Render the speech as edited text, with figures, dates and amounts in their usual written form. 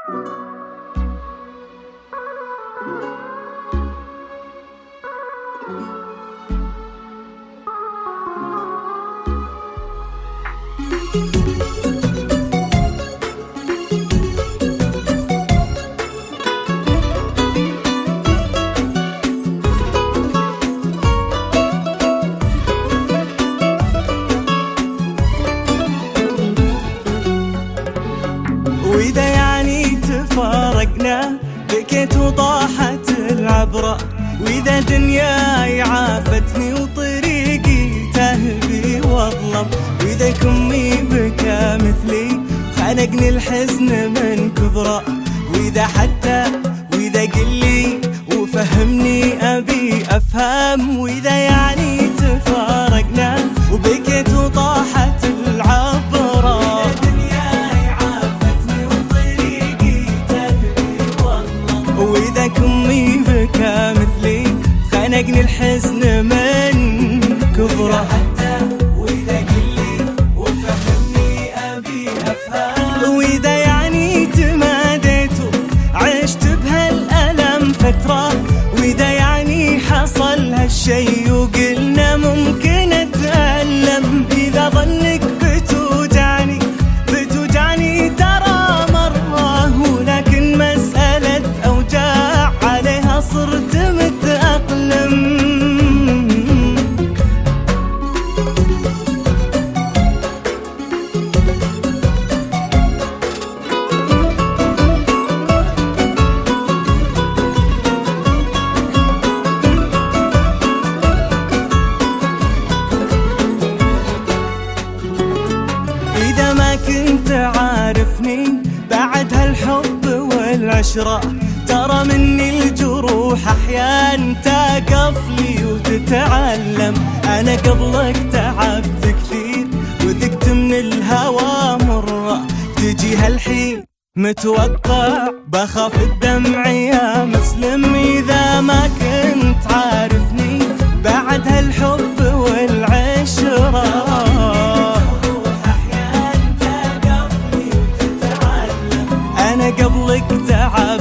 وإذا يعني تفارقنا بكيت وضاحت العبرة، وإذا دنياي عافتني وطريقي تهبي واظلم، وإذا كمي بكى مثلي خنقني الحزن من كبره، وإذا قلي وفهمني أبي أفهم، وإذا يعني تفارقنا وبكيت وضاحت العبرة، وإذا كمي بكى مثلي خنقني الحزن من كبره، وإذا قلي وفهمني أبي أفهم، وإذا يعني تماديت عشت بهالألم فترة، وإذا يعني حصل هالشي وقلنا ممكن أتألم، إذا ظنك بتوجعني ترى مرة، ولكن مسألة أوجاع عليها صرت متأقلم. إذا ما كنت عارفني بعد هالحب والعشرة، ترى مني الجروح أحيان تقف لي وتتعلم، أنا قبلك تعبت كثير وذقت من الهوى مرة، تجي هالحين متوقع بخاف الدمع يا مسلم، إذا ما كنت عارفني بعد هالحب والعشرة، أنا قبلك تعبت